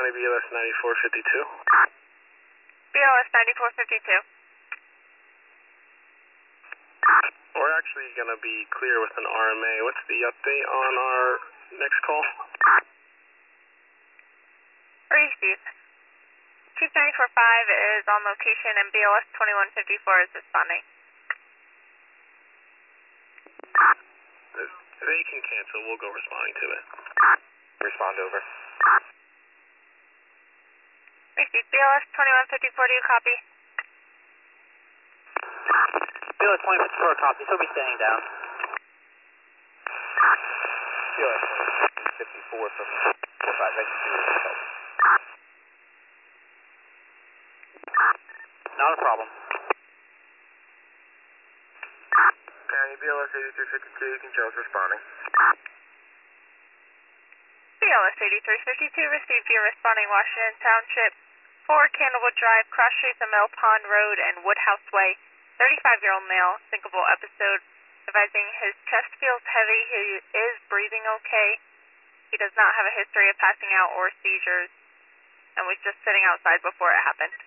County BLS 9452. BLS 9452. We're actually going to be clear with an RMA. What's the update on our next call? Receive. Chief 945 is on location and BLS 2154 is responding. They can cancel. We'll go responding to it. Respond over. Receive. BLS 2154, do you copy? BLS 2054, copy. He'll be standing down. BLS 2054 from 45. Not a problem. County BLS 8352, controls responding. BLS 8352 received. You're responding Washington Township, 4 Candlewood Drive, cross streets of Mill Pond Road and Woodhouse Way. 35-year-old male, syncopal episode, advising his chest feels heavy. He is breathing okay. He does not have a history of passing out or seizures, and was just sitting outside before it happened.